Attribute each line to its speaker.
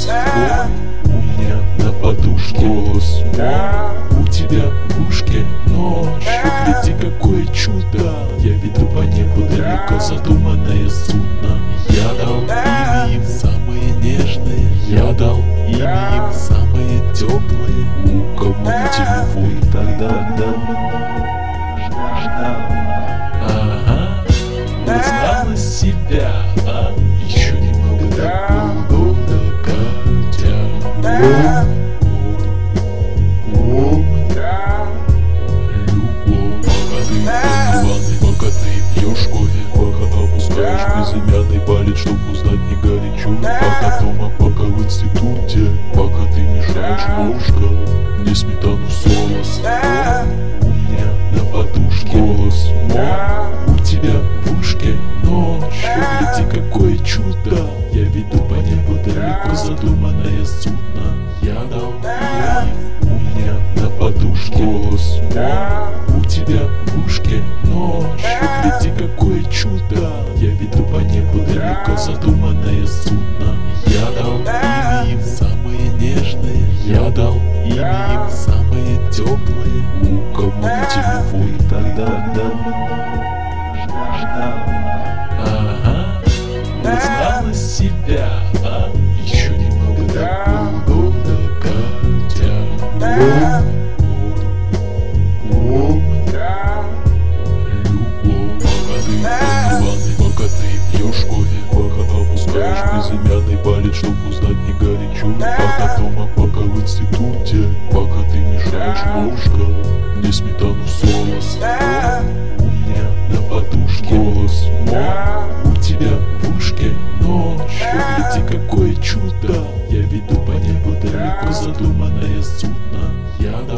Speaker 1: Голос твой у меня на подушке. Голос мой у тебя в ушке. Ночь, гляди, какое чудо. Я веду по небу далеко задуманное судно. Я дал им самые нежные. Я дал им самые теплые. У кого на телефоне тогда ага, узнала себя, а еще немного до полгода, Катя. Пока ты пьешь кофе, пока опускаешь безымянный палец, чтоб узнать, не горячо. Пока дома, пока в институте, пока ты мешаешь ложка мне сметану соус. У меня на подушке. Голос мой у тебя в ушке. Ночь, гляди, какое чудо. Я веду по небу далеко задуманное судно. Я дал им у меня на подушке. Голос мой у тебя в ушке. Ночь, гляди, какое чудо. Я веду по небу далеко задуманное судно. Я дал им самые нежные. Я дал им самые теплые. У кого на телефоне тогда ага, узнала себя, а еще немного до полгода, Катя. Пока ты пьешь кофе, пока опускаешь безымянный палец, чтоб узнать, не горячо. Пока дома, пока в институте, пока ты мешаешь ложка мне сметану соус. У меня на подушке. Голос мой у тебя в ушке. Ночь, гляди, какое чудо. Я веду по небу далеко задуманное судно. Я